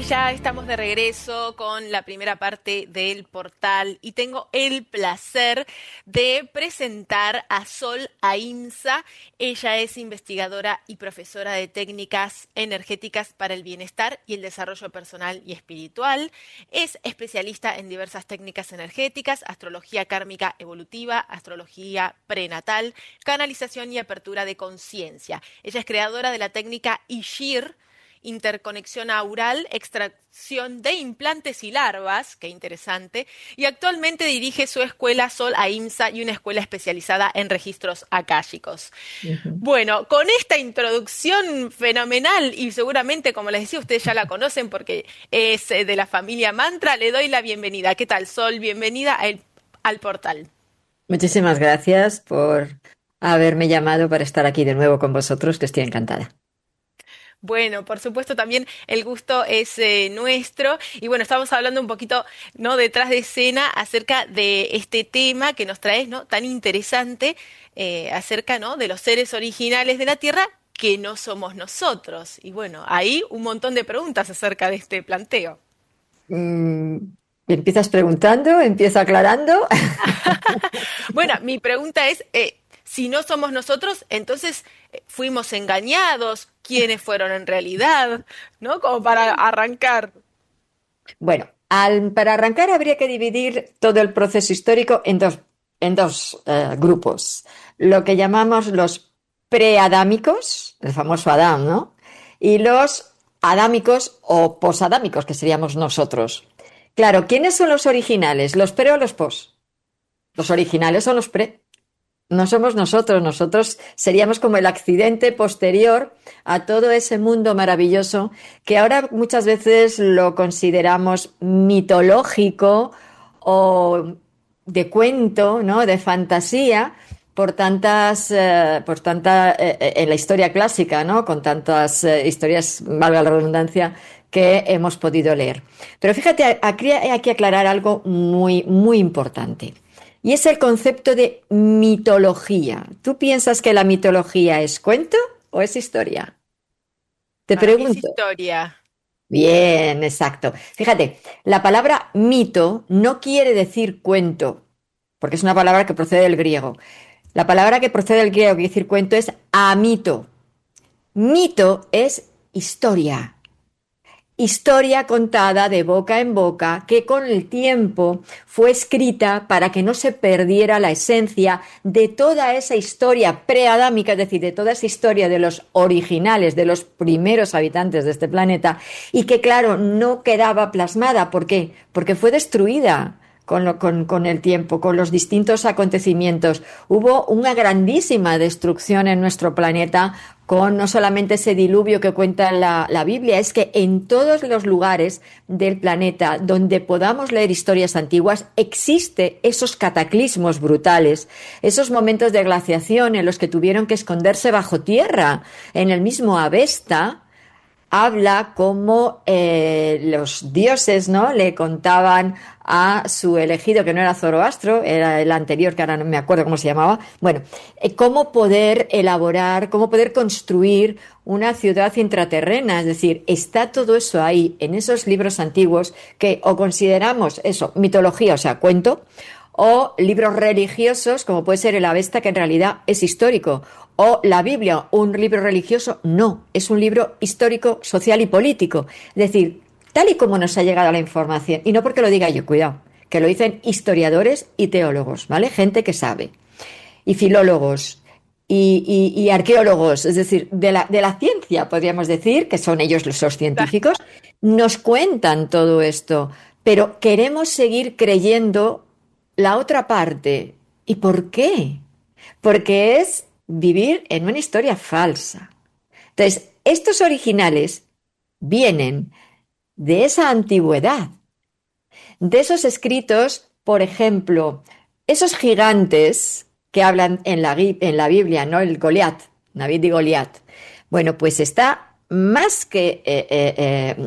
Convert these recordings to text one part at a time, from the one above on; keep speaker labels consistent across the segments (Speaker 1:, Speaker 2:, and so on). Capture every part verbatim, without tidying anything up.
Speaker 1: Y ya estamos de regreso con la primera parte del portal y tengo el placer de presentar a Sol Ahimsa. Ella es investigadora y profesora de técnicas energéticas para el bienestar y el desarrollo personal y espiritual. Es especialista en diversas técnicas energéticas, astrología kármica evolutiva, astrología prenatal, canalización y apertura de conciencia. Ella es creadora de la técnica Ishir, interconexión aural, extracción de implantes y larvas, qué interesante, y actualmente dirige su escuela Sol Ahimsa y una escuela especializada en registros akáshicos. Uh-huh. Bueno, con esta introducción fenomenal, y seguramente, como les decía, ustedes ya la conocen porque es de la familia Mantra, le doy la bienvenida. ¿Qué tal, Sol? Bienvenida al, al portal.
Speaker 2: Muchísimas gracias por haberme llamado para estar aquí de nuevo con vosotros, que estoy encantada.
Speaker 1: Bueno, por supuesto también el gusto es eh, nuestro y bueno, estamos hablando un poquito, ¿no?, detrás de escena acerca de este tema que nos traes, ¿no?, tan interesante, eh, acerca, ¿no?, de los seres originales de la Tierra que no somos nosotros. Y bueno, ahí un montón de preguntas acerca de este planteo.
Speaker 2: Mm, ¿Empiezas preguntando? ¿Empiezo aclarando?
Speaker 1: Bueno, mi pregunta es, eh, si no somos nosotros, entonces eh, fuimos engañados. ¿Quiénes fueron en realidad? ¿No? Como para arrancar.
Speaker 2: Bueno, al, para arrancar habría que dividir todo el proceso histórico en dos, en dos eh, grupos. Lo que llamamos los preadámicos, el famoso Adán, ¿no? Y los adámicos o posadámicos, que seríamos nosotros. Claro, ¿quiénes son los originales? ¿Los pre o los pos? Los originales son los pre. No somos nosotros, nosotros seríamos como el accidente posterior a todo ese mundo maravilloso que ahora muchas veces lo consideramos mitológico o de cuento, ¿no?, de fantasía, por tantas, eh, por tanta, eh, en la historia clásica, ¿no?, con tantas eh, historias, valga la redundancia, que hemos podido leer. Pero fíjate, aquí hay que aclarar algo muy, muy importante. Y es el concepto de mitología. ¿Tú piensas que la mitología es cuento o es historia? Te
Speaker 1: Para mí es
Speaker 2: pregunto.
Speaker 1: historia.
Speaker 2: Bien, exacto. Fíjate, la palabra mito no quiere decir cuento, porque es una palabra que procede del griego. La palabra que procede del griego, que quiere decir cuento, es amito. Mito es historia. Historia contada de boca en boca que con el tiempo fue escrita para que no se perdiera la esencia de toda esa historia preadámica, es decir, de toda esa historia de los originales, de los primeros habitantes de este planeta, y que, claro, no quedaba plasmada. ¿Por qué? Porque fue destruida con, lo, con, con el tiempo, con los distintos acontecimientos. Hubo una grandísima destrucción en nuestro planeta con no solamente ese diluvio que cuenta la, la Biblia, es que en todos los lugares del planeta donde podamos leer historias antiguas existe esos cataclismos brutales, esos momentos de glaciación en los que tuvieron que esconderse bajo tierra. En el mismo Avesta habla cómo eh, los dioses, ¿no?, le contaban a su elegido, que no era Zoroastro, era el anterior, que ahora no me acuerdo cómo se llamaba, bueno, eh, cómo poder elaborar, cómo poder construir una ciudad intraterrena. Es decir, está todo eso ahí, en esos libros antiguos, que o consideramos eso, mitología, o sea, cuento, o libros religiosos, como puede ser el Avesta, que en realidad es histórico, o la Biblia, un libro religioso, no, es un libro histórico, social y político. Es decir, tal y como nos ha llegado la información, y no porque lo diga yo, cuidado, que lo dicen historiadores y teólogos, ¿vale? Gente que sabe, y filólogos, y, y, y arqueólogos, es decir, de la, de la ciencia, podríamos decir, que son ellos los científicos, nos cuentan todo esto, pero queremos seguir creyendo la otra parte. ¿Y por qué? Porque es vivir en una historia falsa. Entonces, estos originales vienen de esa antigüedad, de esos escritos, por ejemplo, esos gigantes que hablan en la, en la Biblia, ¿no? El Goliat, David y Goliat. Bueno, pues está más que... Eh, eh, eh,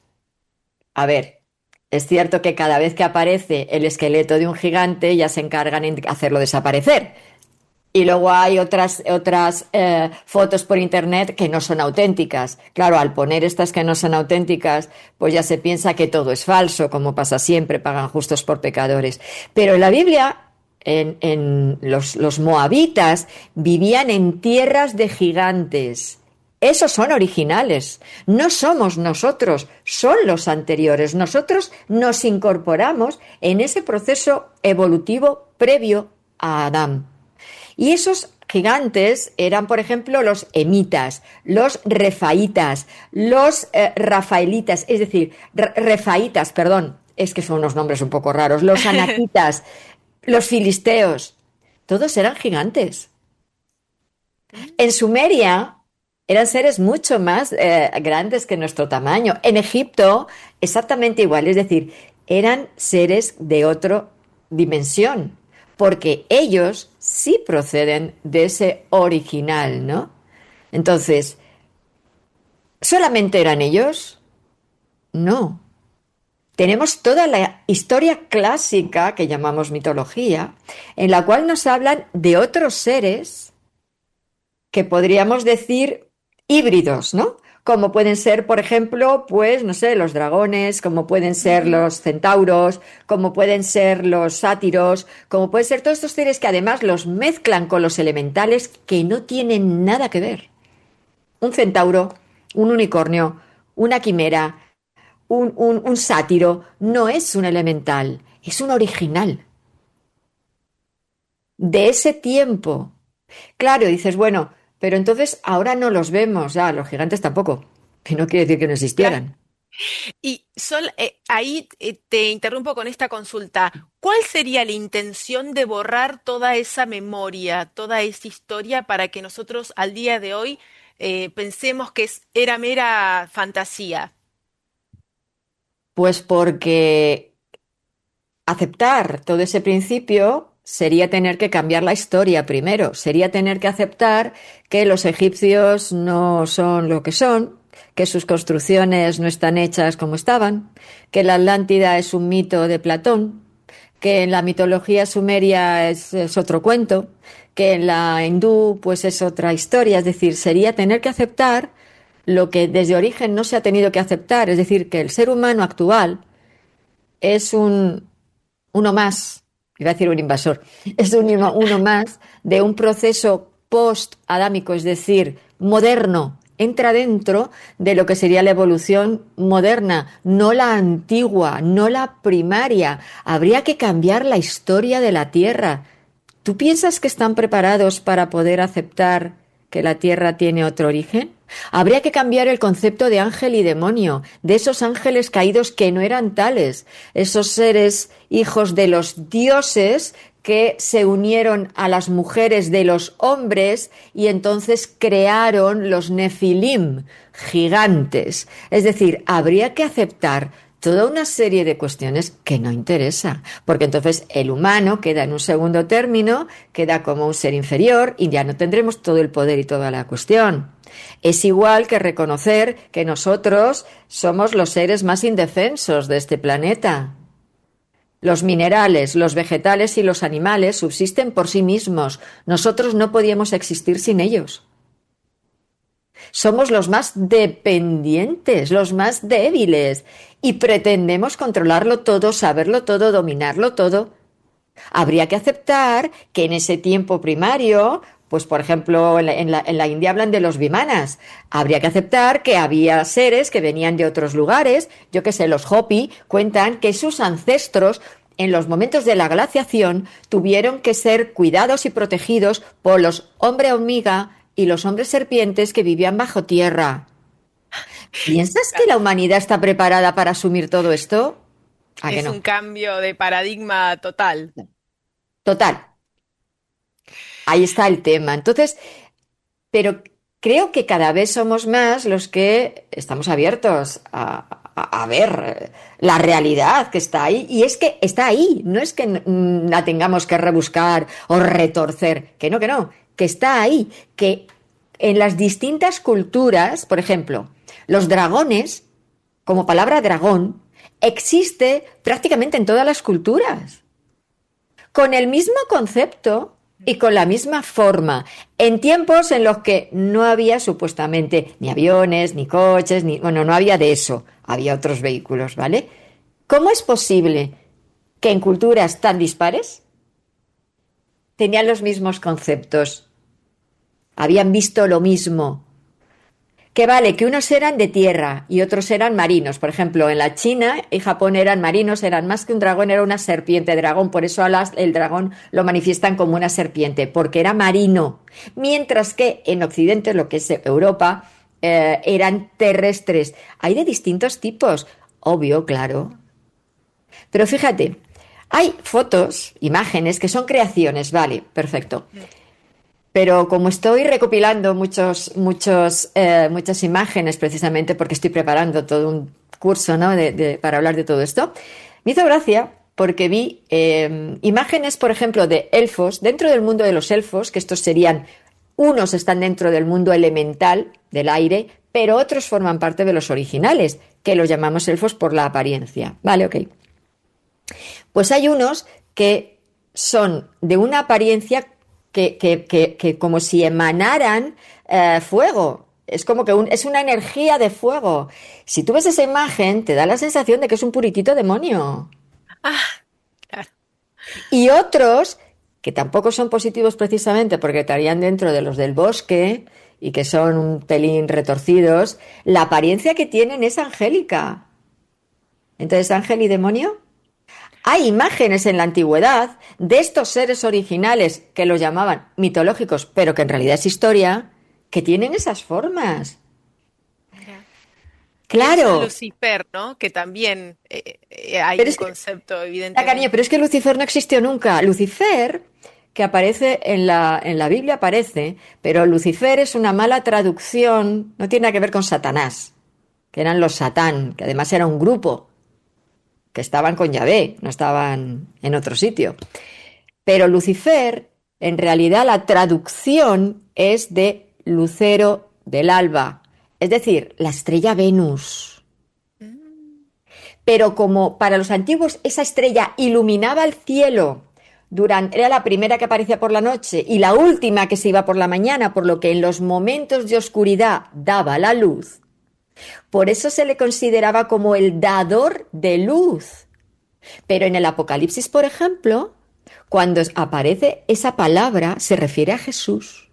Speaker 2: a ver, es cierto que cada vez que aparece el esqueleto de un gigante ya se encargan en hacerlo desaparecer. Y luego hay otras, otras eh, fotos por internet que no son auténticas. Claro, al poner estas que no son auténticas, pues ya se piensa que todo es falso, como pasa siempre, pagan justos por pecadores. Pero en la Biblia, en, en los, los moabitas vivían en tierras de gigantes. Esos son originales. No somos nosotros, son los anteriores. Nosotros nos incorporamos en ese proceso evolutivo previo a Adán. Y esos gigantes eran, por ejemplo, los emitas, los refaitas, los eh, rafaelitas, es decir, refaitas, perdón, es que son unos nombres un poco raros, los anaquitas, los filisteos, todos eran gigantes. En Sumeria eran seres mucho más eh, grandes que nuestro tamaño. En Egipto, exactamente igual, es decir, eran seres de otra dimensión, porque ellos sí proceden de ese original, ¿no? Entonces, ¿solamente eran ellos? No. Tenemos toda la historia clásica que llamamos mitología, en la cual nos hablan de otros seres que podríamos decir híbridos, ¿no? Como pueden ser, por ejemplo, pues, no sé, los dragones, como pueden ser los centauros, como pueden ser los sátiros, como pueden ser todos estos seres que además los mezclan con los elementales que no tienen nada que ver. Un centauro, un unicornio, una quimera, un, un, un sátiro, no es un elemental, es un original. De ese tiempo. Claro, dices, bueno, pero entonces ahora no los vemos, ya, los gigantes tampoco, que no quiere decir que no
Speaker 1: Claro.
Speaker 2: existieran.
Speaker 1: Y Sol, eh, ahí eh, te interrumpo con esta consulta. ¿Cuál sería la intención de borrar toda esa memoria, toda esa historia para que nosotros al día de hoy eh, pensemos que es- era mera fantasía?
Speaker 2: Pues porque aceptar todo ese principio sería tener que cambiar la historia primero, sería tener que aceptar que los egipcios no son lo que son, que sus construcciones no están hechas como estaban, que la Atlántida es un mito de Platón, que en la mitología sumeria es, es otro cuento, que en la hindú pues es otra historia, es decir, sería tener que aceptar lo que desde origen no se ha tenido que aceptar, es decir, que el ser humano actual es un uno más, iba a decir un invasor, es un uno, uno más de un proceso post-adámico, es decir, moderno, entra dentro de lo que sería la evolución moderna, no la antigua, no la primaria. Habría que cambiar la historia de la Tierra. ¿Tú piensas que están preparados para poder aceptar que la Tierra tiene otro origen? Habría que cambiar el concepto de ángel y demonio, de esos ángeles caídos que no eran tales, esos seres hijos de los dioses que se unieron a las mujeres de los hombres y entonces crearon los nefilim, gigantes. Es decir, habría que aceptar toda una serie de cuestiones que no interesa, porque entonces el humano queda en un segundo término, queda como un ser inferior y ya no tendremos todo el poder y toda la cuestión. Es igual que reconocer que nosotros somos los seres más indefensos de este planeta. Los minerales, los vegetales y los animales subsisten por sí mismos. Nosotros no podíamos existir sin ellos. Somos los más dependientes, los más débiles y pretendemos controlarlo todo, saberlo todo, dominarlo todo. Habría que aceptar que en ese tiempo primario, pues por ejemplo en la, en la, en la India hablan de los vimanas, habría que aceptar que había seres que venían de otros lugares, yo que sé, los Hopi cuentan que sus ancestros en los momentos de la glaciación tuvieron que ser cuidados y protegidos por los hombre hormiga y los hombres serpientes que vivían bajo tierra. ¿Piensas que la humanidad está preparada para asumir todo esto? ¿A que
Speaker 1: Es
Speaker 2: no?
Speaker 1: un cambio de paradigma total.
Speaker 2: Total, ahí está el tema. Entonces, pero creo que cada vez somos más los que estamos abiertos a, a- a ver la realidad que está ahí. Y es que está ahí, no es que mm, la tengamos que rebuscar o retorcer, que no, que no, que está ahí, que en las distintas culturas, por ejemplo, los dragones, como palabra dragón, existe prácticamente en todas las culturas, con el mismo concepto. y con la misma forma, en tiempos en los que no había supuestamente ni aviones, ni coches, ni bueno, no había de eso, había otros vehículos, ¿vale? ¿Cómo es posible que en culturas tan dispares tenían los mismos conceptos, habían visto lo mismo? Que vale, que unos eran de tierra y otros eran marinos. Por ejemplo, en la China y Japón eran marinos, eran más que un dragón, era una serpiente dragón. Por eso alas, el dragón lo manifiestan como una serpiente, porque era marino. Mientras que en Occidente, lo que es Europa, eh, eran terrestres. Hay de distintos tipos, obvio, claro. Pero fíjate, hay fotos, imágenes que son creaciones, vale, perfecto. Pero como estoy recopilando muchos, muchos, eh, muchas imágenes precisamente porque estoy preparando todo un curso, ¿no? de, de, para hablar de todo esto, me hizo gracia porque vi eh, imágenes, por ejemplo, de elfos, dentro del mundo de los elfos, que estos serían, unos están dentro del mundo elemental, del aire, pero otros forman parte de los originales, que los llamamos elfos por la apariencia. Vale, ok. Pues hay unos que son de una apariencia Que, que, que, que como si emanaran eh, fuego. Es como que un, es una energía de fuego. Si tú ves esa imagen, te da la sensación de que es un puritito demonio.
Speaker 1: Ah, claro.
Speaker 2: Y otros, que tampoco son positivos precisamente porque estarían dentro de los del bosque y que son un pelín retorcidos, la apariencia que tienen es angélica. Entonces, ¿ángel y demonio? Hay imágenes en la antigüedad de estos seres originales que los llamaban mitológicos, pero que en realidad es historia, que tienen esas formas.
Speaker 1: Mira.
Speaker 2: Claro.
Speaker 1: Lucifer, ¿no? Que también eh, eh, hay
Speaker 2: Pero
Speaker 1: un
Speaker 2: es que,
Speaker 1: concepto,
Speaker 2: la cariño,
Speaker 1: evidentemente.
Speaker 2: pero es que Lucifer no existió nunca. Lucifer, que aparece en la, en la Biblia, aparece, pero Lucifer es una mala traducción, no tiene nada que ver con Satanás, que eran los Satán, que además era un grupo que estaban con Yahvé, no estaban en otro sitio. Pero Lucifer, en realidad la traducción es de lucero del alba, es decir, la estrella Venus. Pero como para los antiguos esa estrella iluminaba el cielo, durante, era la primera que aparecía por la noche y la última que se iba por la mañana, por lo que en los momentos de oscuridad daba la luz, por eso se le consideraba como el dador de luz. Pero en el Apocalipsis, por ejemplo, cuando aparece esa palabra, se refiere a Jesús,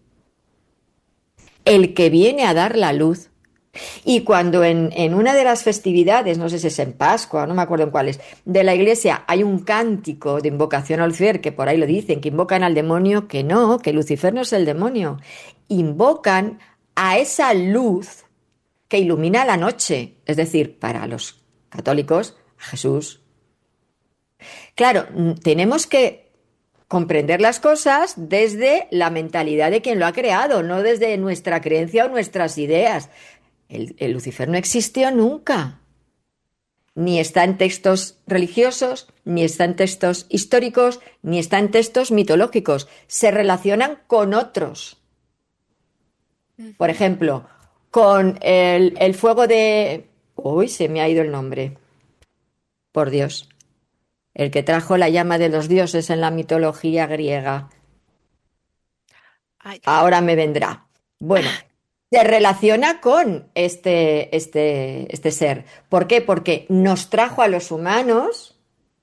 Speaker 2: el que viene a dar la luz. Y cuando en, en una de las festividades, no sé si es en Pascua, no me acuerdo en cuáles, de la iglesia hay un cántico de invocación a Lucifer, que por ahí lo dicen, que invocan al demonio, que no, que Lucifer no es el demonio. Invocan a esa luz que ilumina la noche, es decir, para los católicos, a Jesús. Claro, tenemos que comprender las cosas desde la mentalidad de quien lo ha creado, no desde nuestra creencia o nuestras ideas. El, el Lucifer no existió nunca. Ni está en textos religiosos, ni está en textos históricos, ni está en textos mitológicos. Se relacionan con otros. Por ejemplo, con el, el fuego de... Uy, se me ha ido el nombre. Por Dios. El que trajo la llama de los dioses en la mitología griega.
Speaker 1: Ay,
Speaker 2: Ahora me vendrá. Bueno, se relaciona con este, este, este ser. ¿Por qué? Porque nos trajo a los humanos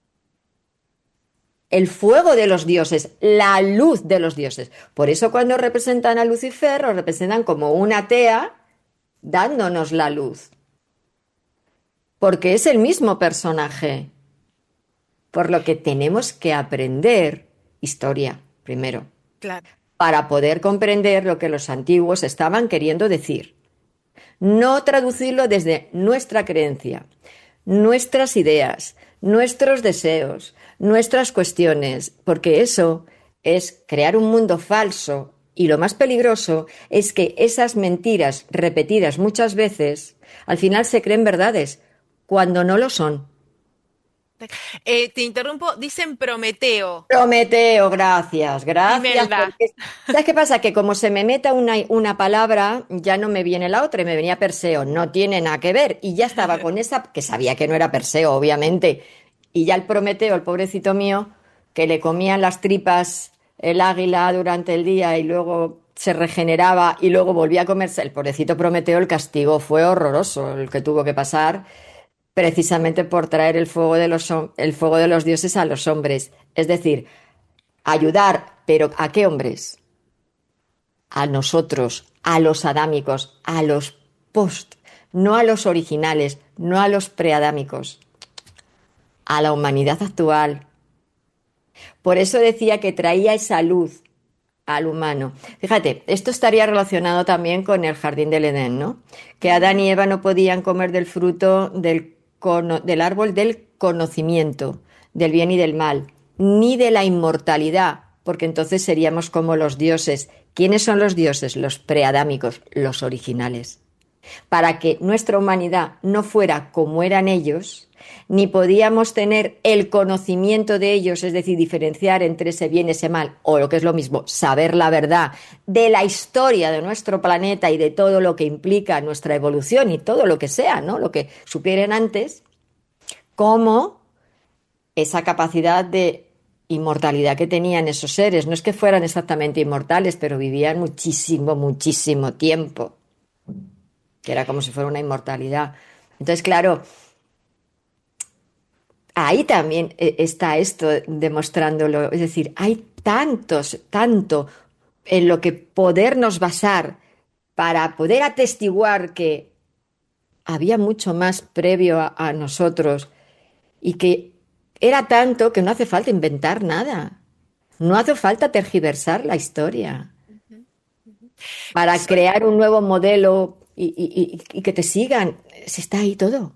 Speaker 2: el fuego de los dioses, la luz de los dioses. Por eso cuando representan a Lucifer, lo representan como una tea dándonos la luz. Porque es el mismo personaje. Por lo que tenemos que aprender historia primero,
Speaker 1: claro.
Speaker 2: para poder comprender lo que los antiguos estaban queriendo decir. No traducirlo desde nuestra creencia, nuestras ideas, nuestros deseos, nuestras cuestiones, porque eso es crear un mundo falso y lo más peligroso es que esas mentiras repetidas muchas veces al final se creen verdades cuando no lo son.
Speaker 1: Eh, te interrumpo, dicen Prometeo.
Speaker 2: Prometeo, gracias, gracias.
Speaker 1: Imelda.
Speaker 2: Porque, ¿sabes qué pasa? Que como se me meta una, una palabra, ya no me viene la otra y me venía Perseo. No tiene nada que ver. Y ya estaba con esa, que sabía que no era Perseo, obviamente. Y ya el Prometeo, el pobrecito mío, que le comían las tripas el águila durante el día y luego se regeneraba y luego volvía a comerse, el pobrecito Prometeo, el castigo fue horroroso el que tuvo que pasar precisamente por traer el fuego de los, hom- el fuego de los dioses a los hombres. Es decir, ayudar, pero ¿a qué hombres? A nosotros, a los adámicos, a los post, no a los originales, no a los preadámicos, a la humanidad actual. Por eso decía que traía esa luz al humano. Fíjate, esto estaría relacionado también con el jardín del Edén, ¿no? Que Adán y Eva no podían comer del fruto del, cono- del árbol del conocimiento, del bien y del mal, ni de la inmortalidad, porque entonces seríamos como los dioses. ¿Quiénes son los dioses? Los preadámicos, los originales. Para que nuestra humanidad no fuera como eran ellos, ni podíamos tener el conocimiento de ellos, es decir, diferenciar entre ese bien y ese mal, o lo que es lo mismo, saber la verdad de la historia de nuestro planeta y de todo lo que implica nuestra evolución y todo lo que sea, ¿no? Lo que supieran antes, como esa capacidad de inmortalidad que tenían esos seres. No es que fueran exactamente inmortales, pero vivían muchísimo, muchísimo tiempo, que era como si fuera una inmortalidad. Entonces, claro, ahí también eh, está esto demostrándolo. Es decir, hay tantos, tanto en lo que podernos basar para poder atestiguar que había mucho más previo a, a nosotros y que era tanto que no hace falta inventar nada. No hace falta tergiversar la historia
Speaker 1: Ujú, ujú.
Speaker 2: para
Speaker 1: Sol,
Speaker 2: crear un nuevo modelo y, y- y- y que te sigan. Si está ahí todo.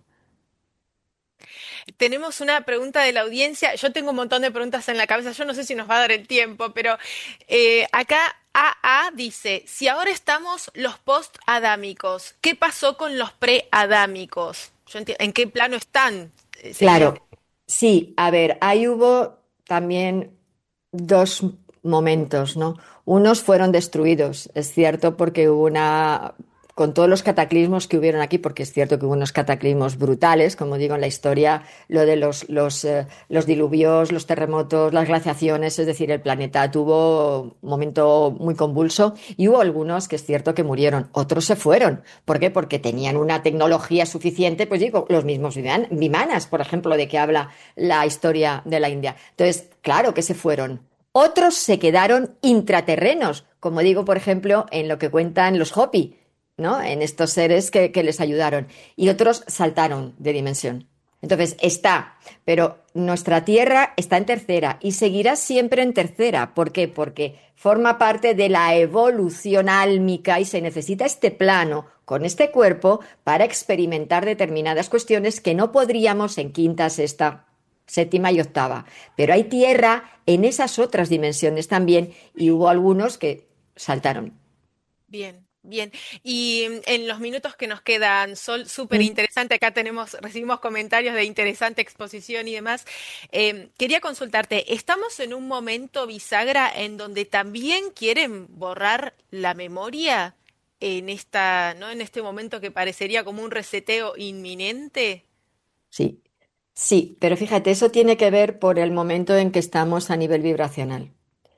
Speaker 1: tenemos una pregunta de la audiencia. Yo tengo un montón de preguntas en la cabeza. Yo no sé si nos va a dar el tiempo, pero eh, acá A A dice, si ahora estamos los post-adámicos, ¿qué pasó con los pre-adámicos? Yo enti- ¿En qué plano están? Eh, Sería...
Speaker 2: Claro, sí, a ver, ahí hubo también dos momentos, ¿no? Unos fueron destruidos, es cierto, porque hubo una, con todos los cataclismos que hubieron aquí, porque es cierto que hubo unos cataclismos brutales, como digo en la historia, lo de los, los, eh, los diluvios, los terremotos, las glaciaciones, es decir, el planeta tuvo un momento muy convulso y hubo algunos que es cierto que murieron, otros se fueron. ¿Por qué? Porque tenían una tecnología suficiente, pues digo, los mismos viman- vimanas, por ejemplo, de que habla la historia de la India. Entonces, claro que se fueron. Otros se quedaron intraterrenos, como digo, por ejemplo, en lo que cuentan los Hopi, ¿no? En estos seres que, que les ayudaron. Y otros saltaron de dimensión. Entonces, está, pero nuestra Tierra está en tercera y seguirá siempre en tercera. ¿Por qué? Porque forma parte de la evolución álmica y se necesita este plano con este cuerpo para experimentar determinadas cuestiones que no podríamos en quinta, sexta, séptima y octava. Pero hay tierra en esas otras dimensiones también y hubo algunos que saltaron.
Speaker 1: Bien, bien. Y mm, en los minutos que nos quedan, Sol, súper
Speaker 2: Mm.
Speaker 1: interesante. Acá tenemos, recibimos comentarios de interesante exposición y demás. Em, quería consultarte, ¿estamos en un momento bisagra en donde también quieren borrar la memoria en esta, ¿no? En este momento que parecería como un reseteo inminente?
Speaker 2: Sí, sí, pero fíjate, eso tiene que ver por el momento en que estamos a nivel vibracional.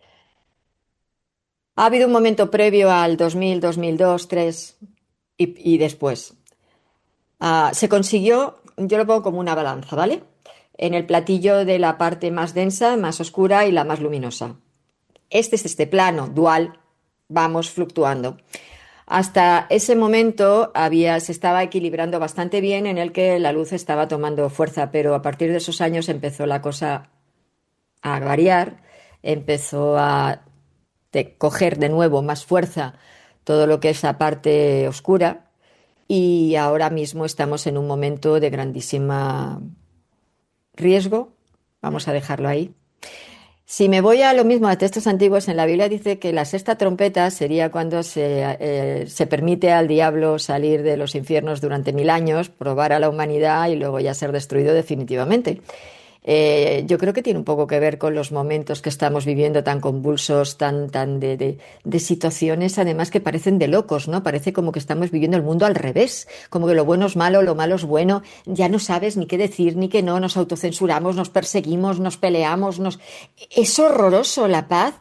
Speaker 2: Ha habido un momento previo al dos mil, dos mil dos, tres y, y después. Ah, se consiguió, yo lo pongo como una balanza, ¿vale? En el platillo de la parte más densa, más oscura y la más luminosa. Este es este plano dual, vamos fluctuando. Hasta ese momento había, se estaba equilibrando bastante bien en el que la luz estaba tomando fuerza, pero a partir de esos años empezó la cosa a variar, empezó a de coger de nuevo más fuerza todo lo que es la parte oscura y ahora mismo estamos en un momento de grandísima riesgo, vamos a
Speaker 1: Mm.
Speaker 2: dejarlo ahí. Si me voy a lo mismo a textos antiguos, en la Biblia dice que la sexta trompeta sería cuando se, eh, se permite al diablo salir de los infiernos durante mil años, probar a la humanidad y luego ya ser destruido definitivamente. Eh, yo creo que tiene un poco que ver con los momentos que estamos viviendo tan convulsos, tan, tan de, de, de situaciones, además que parecen de locos, ¿no? Parece como que estamos viviendo el mundo al revés, como que lo bueno es malo, lo malo es bueno, ya no sabes ni qué decir ni qué no, nos autocensuramos, nos perseguimos, nos peleamos, nos... Es horroroso la paz.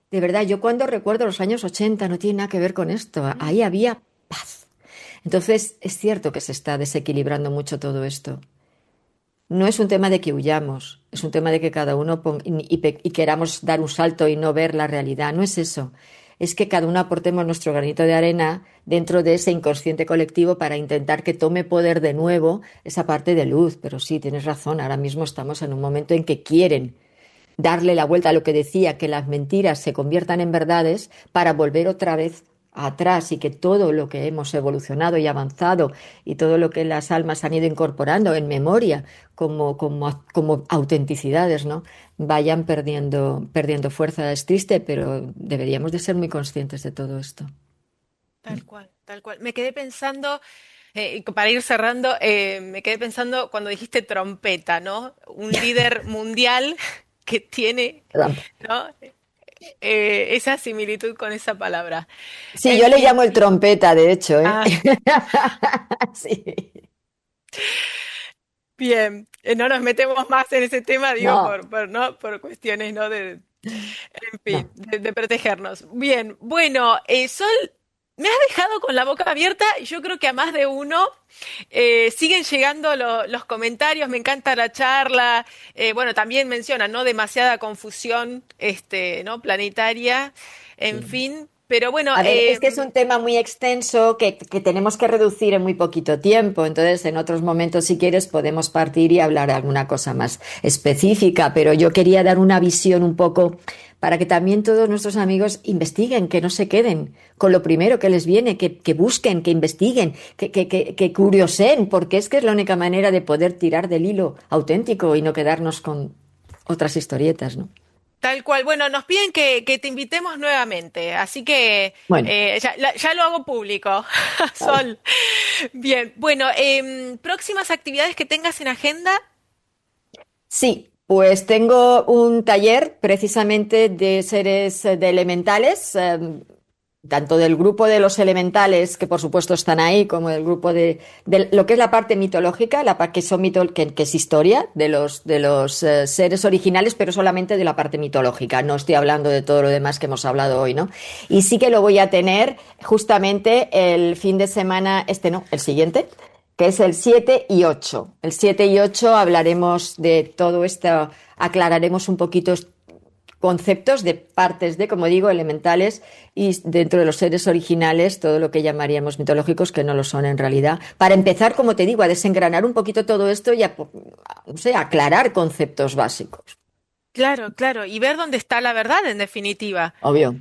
Speaker 2: de verdad, yo cuando recuerdo los años ochenta no tiene nada que ver con esto. Ahí había paz. Entonces, es cierto que se está desequilibrando mucho todo esto. No es un tema de que huyamos, es un tema de que cada uno ponga, y, y, y queramos dar un salto y no ver la realidad. No es eso. Es que cada uno aportemos nuestro granito de arena dentro de ese inconsciente colectivo para intentar que tome poder de nuevo esa parte de luz. Pero sí, tienes razón, ahora mismo estamos en un momento en que quieren darle la vuelta a lo que decía, que las mentiras se conviertan en verdades para volver otra vez atrás y que todo lo que hemos evolucionado y avanzado y todo lo que las almas han ido incorporando en memoria como, como, como autenticidades, ¿no? Vayan perdiendo, perdiendo fuerza. Es triste, pero deberíamos de ser muy conscientes de todo esto.
Speaker 1: Tal cual, tal cual. Me quedé pensando, eh, para ir cerrando, eh, me quedé pensando cuando dijiste trompeta, ¿no? Un líder mundial que tiene, ¿no? Eh, esa similitud con esa palabra.
Speaker 2: Sí,
Speaker 1: en
Speaker 2: yo le
Speaker 1: fin.
Speaker 2: llamo el trompeta, de hecho, ¿eh?
Speaker 1: Ah,
Speaker 2: Sí.
Speaker 1: bien, Eh, no nos metemos más en ese tema, digo,
Speaker 2: No,
Speaker 1: por, por, ¿no? Por cuestiones, ¿no? De, en
Speaker 2: no.
Speaker 1: fin, de, de protegernos. Bien, bueno, eh, Sol, me has dejado con la boca abierta y yo creo que a más de uno eh, siguen llegando lo- los comentarios, me encanta la charla. Eh, bueno, también mencionan, ¿no? Demasiada confusión, este, ¿no? Planetaria, en
Speaker 2: Sí.
Speaker 1: fin. Pero bueno,
Speaker 2: A ver,
Speaker 1: eh,
Speaker 2: es que es un tema muy extenso que, que tenemos que reducir en muy poquito tiempo. Entonces, en otros momentos, si quieres, podemos partir y hablar de alguna cosa más específica. Pero yo quería dar una visión un poco para que también todos nuestros amigos investiguen, que no se queden con lo primero que les viene, que, que busquen, que investiguen, que, que, que, que curiosen, porque es que es la única manera de poder tirar del hilo auténtico y no quedarnos con otras historietas, ¿no?
Speaker 1: tal cual. Bueno, nos piden que, que te invitemos nuevamente, así que
Speaker 2: Bueno,
Speaker 1: eh, ya, la- ya lo hago público.
Speaker 2: vale.
Speaker 1: Sol. Bien, bueno, em, próximas actividades que tengas en agenda.
Speaker 2: Sí, pues tengo un taller precisamente de seres eh, de elementales, eh, tanto del grupo de los elementales, que por supuesto están ahí, como del grupo de, de lo que es la parte mitológica, la parte que son mito, que, que es historia de los, de los eh, seres originales, pero solamente de la parte mitológica. No estoy hablando de todo lo demás que hemos hablado hoy, ¿no? Y sí que lo voy a tener justamente el fin de semana, este no, el siguiente, que es el siete y ocho. El siete y ocho hablaremos de todo esto, aclararemos un poquito conceptos de partes de, como digo, elementales y dentro de los seres originales, todo lo que llamaríamos mitológicos, que no lo son en realidad. Para empezar, como te digo, a desengranar un poquito todo esto y a, no sé, aclarar conceptos básicos.
Speaker 1: Claro, claro, y ver dónde está la verdad, en definitiva.
Speaker 2: Obvio.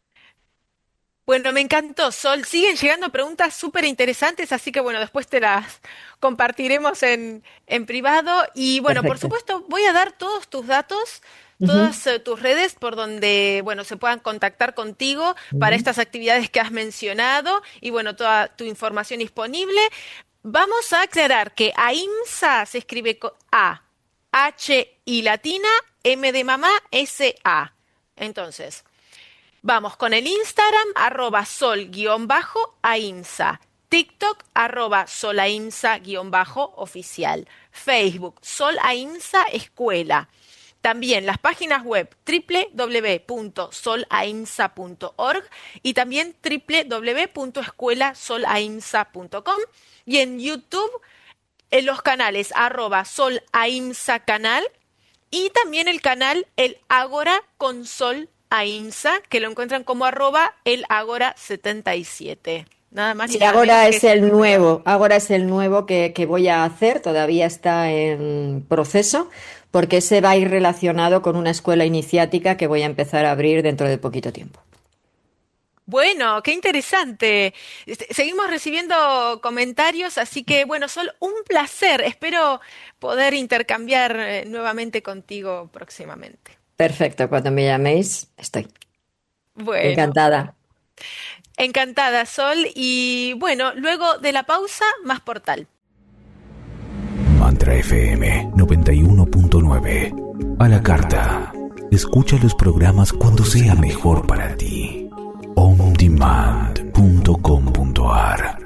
Speaker 1: Bueno, me encantó, Sol. Siguen llegando preguntas súper interesantes, así que bueno, después te las compartiremos en, en privado. Y bueno, por
Speaker 2: Perfecto.
Speaker 1: supuesto, voy a dar todos tus datos,
Speaker 2: Ujú,
Speaker 1: todas eh, tus redes por donde, bueno, se puedan contactar contigo para
Speaker 2: ujú.
Speaker 1: estas actividades que has mencionado y bueno, toda tu información disponible. Vamos a aclarar que AIMSA se escribe con A, H y latina, M de mamá, S A. Entonces. Vamos con el Instagram, arroba sol-aimsa. TikTok, arroba solaimsa-oficial. Facebook, solaimsa escuela. También las páginas web doble u doble u doble u punto solaimsa punto org y también doble u doble u doble u punto escuela solaimsa punto com. Y en YouTube, en los canales arroba solaimsa canal y también el canal El Ágora con Sol Aimsa, que lo encuentran como arroba el Ágora setenta y siete. Nada más ni
Speaker 2: Sí,
Speaker 1: nada menos
Speaker 2: ahora
Speaker 1: que
Speaker 2: es
Speaker 1: ese
Speaker 2: el
Speaker 1: número.
Speaker 2: nuevo, ahora es el nuevo que, que voy a hacer, todavía está en proceso, porque ese va a ir relacionado con una escuela iniciática que voy a empezar a abrir dentro de poquito tiempo.
Speaker 1: Bueno, qué interesante. Este, Seguimos recibiendo comentarios, así que bueno, Sol, un placer. Espero poder intercambiar eh, nuevamente contigo próximamente.
Speaker 2: Perfecto, cuando me llaméis, estoy
Speaker 1: Bueno,
Speaker 2: encantada.
Speaker 1: encantada, Sol. Y bueno, luego de la pausa, más portal.
Speaker 3: Mantra F M noventa y uno punto nueve. A la carta. Escucha los programas cuando sea mejor para ti. on demand punto com punto a r